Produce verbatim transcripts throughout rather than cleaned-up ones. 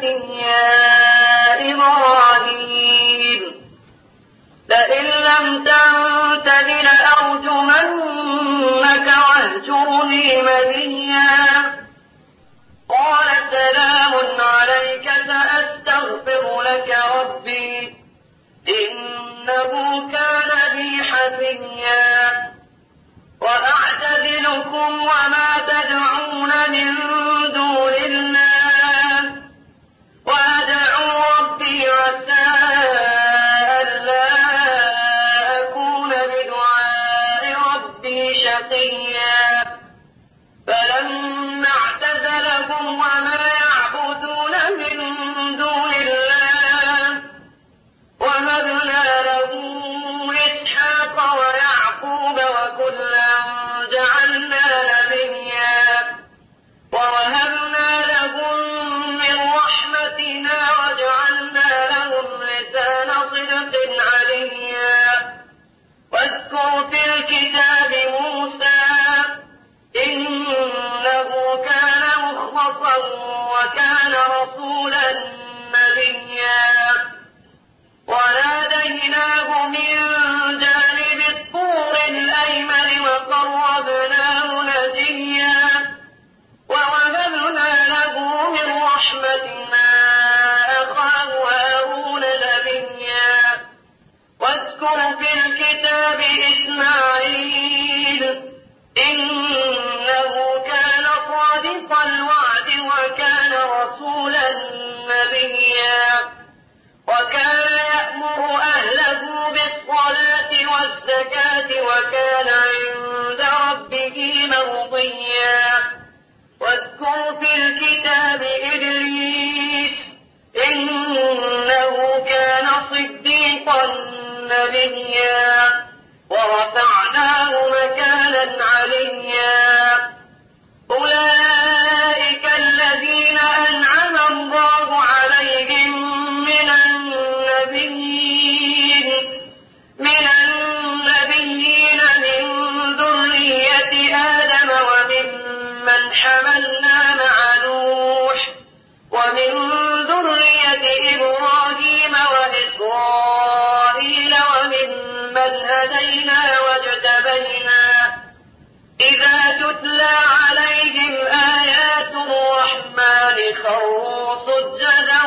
يا إبراهيم لئن لم تنته لأرجمنك واهجرني مليا قال سلام عليك سأستغفر لك ربي إنه كان بي حفيا وأعتزلكم وما تدعون من دون الله وأدعو ربي عسى ألا أكون بدعاء ربي شقيا فلما اعتزلهم وما يعبدون من دون الله وهبنا له إسحاق ويعقوب وكلا جعلنا نبيا ووهبنا لهم من رحمتنا وجعلنا لهم لسان صدق عليا واذكر في الكتاب موسى إنه كان مخلصا وكان رسولا نبيا وناديناه من جانب الطور الأيمن وقربناه نجيا ووهبنا له من رحمتنا أخاه هارون نبيا واذكر في الكتاب إسماعيل إنه كان صادق الوعد وكان رسولا نبيا وكان يأمر أهله بالصلاة والزكاة وكان عند ربه مرضيا واذكر في الكتاب إدريس إنه كان صديقا نبيا ورفعناه مكانا عليا أولئك الذين أنعم الله عليهم من النبيين من النبيين من ذرية آدم وممن حملنا مع نوح ومن ذرية إبراهيم وإسرائيل وممن هدينا واجتبينا إذا تتلى عليهم آيات الرحمن خروا سجدا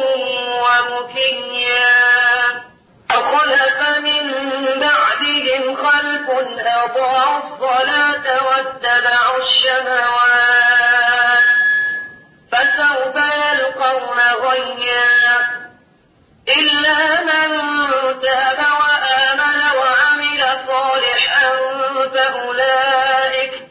وبكيا فخلف من بعدهم خلف أضاعوا الصلاة واتبعوا الشهوات فسوف يلقون غيا إلا من تاب وآمن وعمل صالحا فأولئك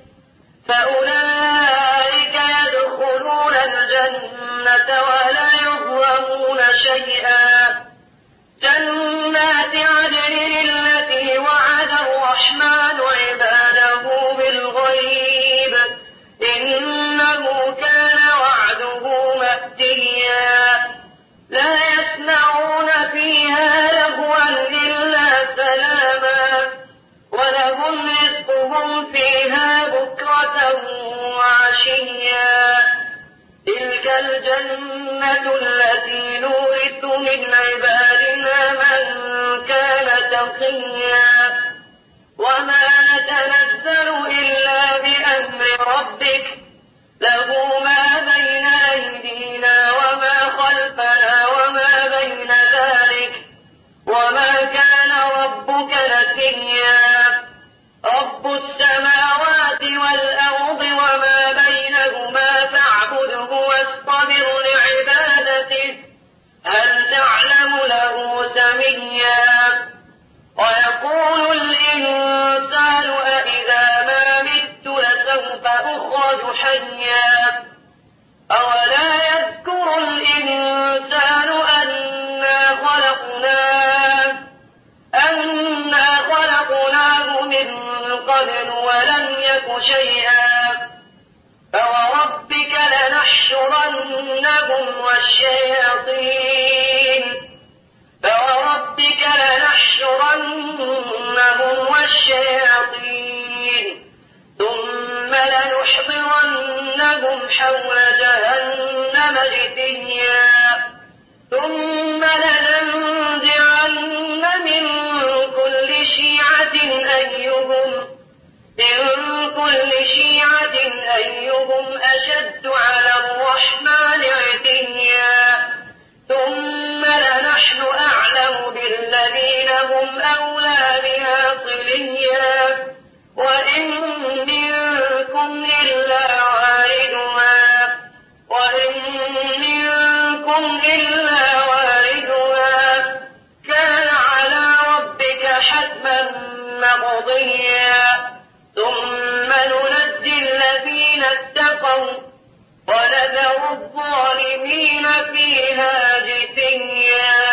فأولئك يدخلون الجنة ولا يظلمون شيئا جنات عدن التي وعد الرحمن عباده بالغيب إنه كان وعده مأتيا لا يسمعون فيها لغوا إلا سلاما ولهم رزقهم فيها بكرة وعشيا تلك الجنة التي نورث من عبادنا من كان تقيا وما نتنزل إلا بأمر ربك له ما بين أيدينا وما خلفنا وما بين ذلك وما كان ربك نسيا رب السماوات والأرض وما بينهما فاعبده واصطبر لعبادته هل تعلم له سميا ويقول الإنسان أإذا ما مت لسوف أخرج حيا أولا يذكر الإنسان أنا خلقناه أنا خلقناه من قبل ولم يك شيئا فوربك لنحشرنهم والشياطين فوربك لنحشرنهم والشياطين ثم لنحضرنهم حول جهنم جثيا ثم لننزعن من كل شيعة أيهم من كل شيعة أيهم أشد على الرحمن عتيا ثم لنحن أعلم بالذين هم أولى بها صليا وإن منكم إلا واردها وإن منكم إلا واردها كان على ربك حتما مقضيا ثم ننجي الذين اتقوا ونذر الظالمين فيها جثيا.